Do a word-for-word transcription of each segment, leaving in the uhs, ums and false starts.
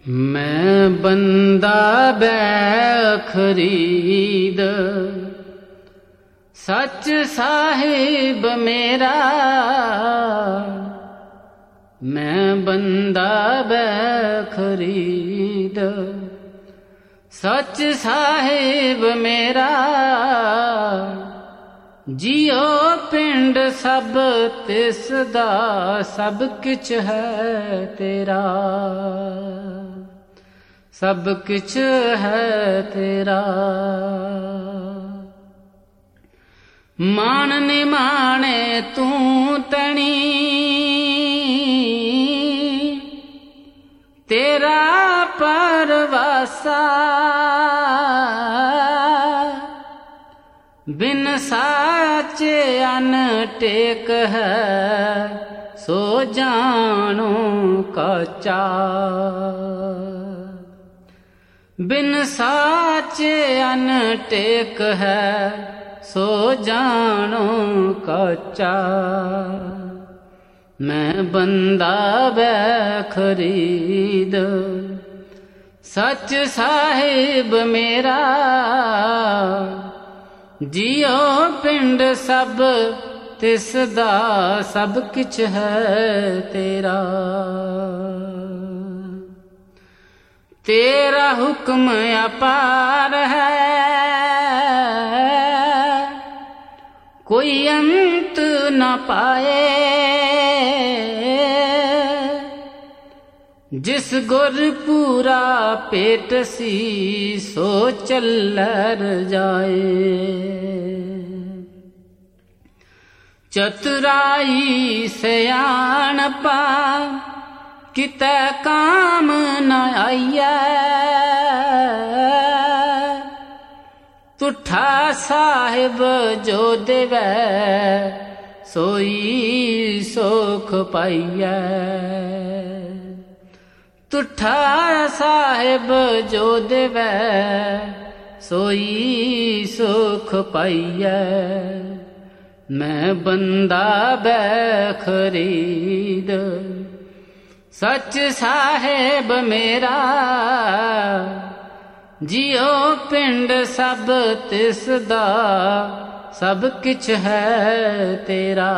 मैं बंदा बैखरीद सच साहिब मेरा, मैं बंदा बैखरीद सच साहिब मेरा। जियो पिंड सब तिस दा सब किछ है तेरा, सब किछ है तेरा। मान निमाणे तू तणी तेरा परवासा, बिन साचे अन टेक है सो जानो कच्चा। बिन साचे अन टेक है सो जानो कच्चा। मैं बंदा बैखरीद सच साहिब मेरा। जियो पिंड सब तिस दा सब किछ है तेरा, तेरा हुक्म अपार है कोई अंत न पाए। जिस गुरपुरा पेट सी सो चलर जाए। चतुराई सयाणपा कितै काम न आइयै। तुठा साहिब जो देवै सोई सुख पाइयै। तुठा साहिब जो देवै सोई सुख पाइयै। मैं बंदा बैखरीद सच साहिब मेरा। जियो पिंड सब तिस दा सब किछ है तेरा।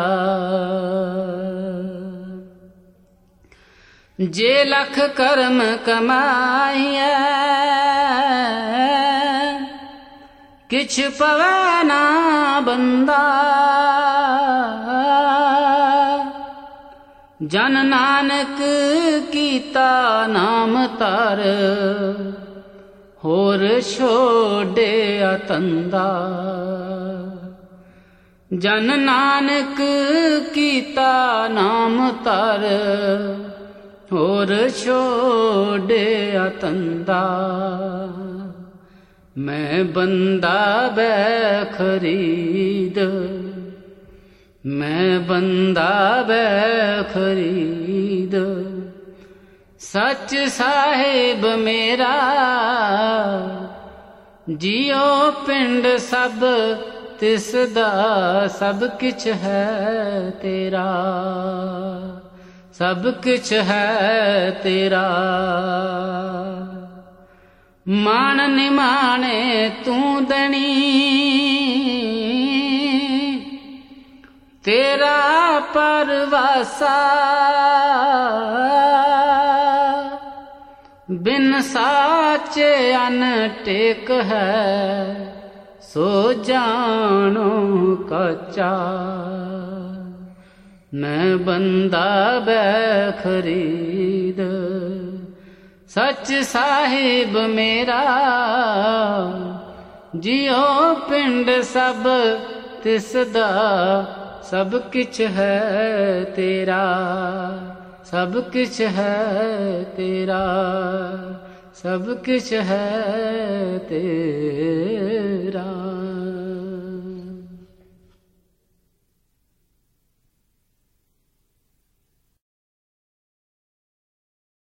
जे लख कर्म कमाइयै किछ पवै ना बंदा। जन नानक कीता नाम तर होर छोड़िया तंदा। जन नानक कीता नाम तर होर छोड़िया तंदा। मैं बंदा बैखरीद, मैं बंदा बैखरीद सच साहिब मेरा। जियो पिंड सब तिस दा सब किछ है तेरा, सब किछ है तेरा। मान निमाणे तू दणी तेरा परवासा। बिन साचे अन टेक है सो जानो कच्चा। मैं बंदा बैखरीद सच साहिब मेरा। जियो पिंड सब तिस दा सब किछ है तेरा, सब किछ है तेरा, सब किछ है तेरा।